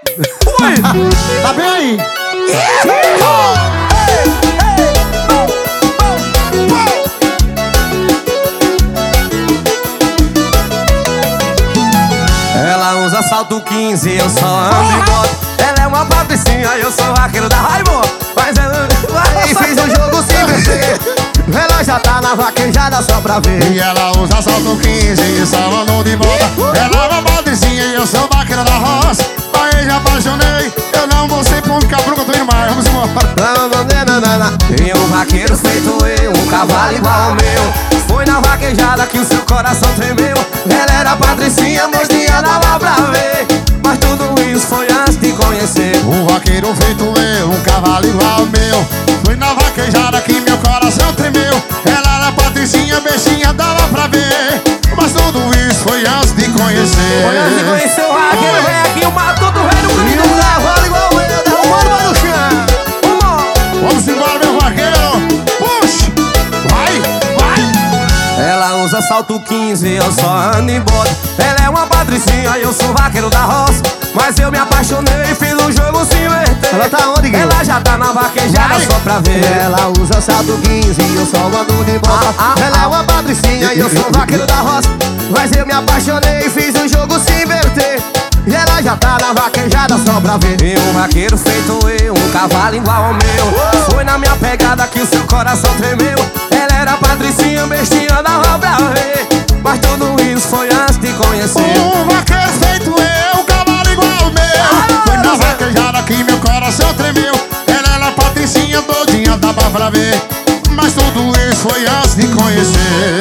Ui! Tá bem aí? Ela usa salto 15, eu só ando e gosto. Ela é uma patricinha, eu sou vaqueiro da raiva. Mas ela E fiz o jogo se vencer. Ela já tá na vaquejada só pra ver. E ela usa salto 15 e só andou de volta. Ela é uma madrezinha e eu sou vaqueiro da roça. Aí já apaixonei, eu não vou ser ponto cabru que eu tô indo mais. Vamos embora. tem um vaqueiro feito eu, um cavalo igual ao meu. Foi na vaquejada que o seu coração tremeu. Ela era patricinha, mocinha dava pra ver. Mas tudo isso foi antes de conhecer. Um vaqueiro feito eu, um cavalo igual ao meu. Fui na vaquejada que meu coração tremeu. Ela era patricinha, bestinha, dava pra ver. Mas tudo isso foi antes de conhecer. Foi antes de conhecer o vaqueiro, vem aqui o matuto, rei do E grito. um cavalo igual eu, derrubando vai no chão. Vamos embora, meu vaqueiro. Puxa, vai. Ela usa salto 15, eu só ando em bota. Ela é uma patricinha, eu sou vaqueiro da roça. Mas eu me apaixonei e fiz o jogo se inverter. Ela tá onde, Guilherme? Ela já tá na vaquejada só pra ver. Ela usa salto 15 e eu só ando de bota. Ela é uma patricinha e eu sou vaqueiro da roça. Mas eu me apaixonei e fiz o jogo se inverter. E ela já tá na vaquejada só pra ver. E um vaqueiro feito eu, um cavalo igual ao meu. Foi na minha pegada que o seu coração tremeu. Ela era patricinha, bestinha, dava pra ver. Mas tudo isso foi antes de conhecer. Um vaqueiro feito eu, um cavalo igual ao meu. Foi na vaquejada que meu coração tremeu. Ela era patricinha, doidinha, dava pra ver. Mas tudo isso foi antes de conhecer.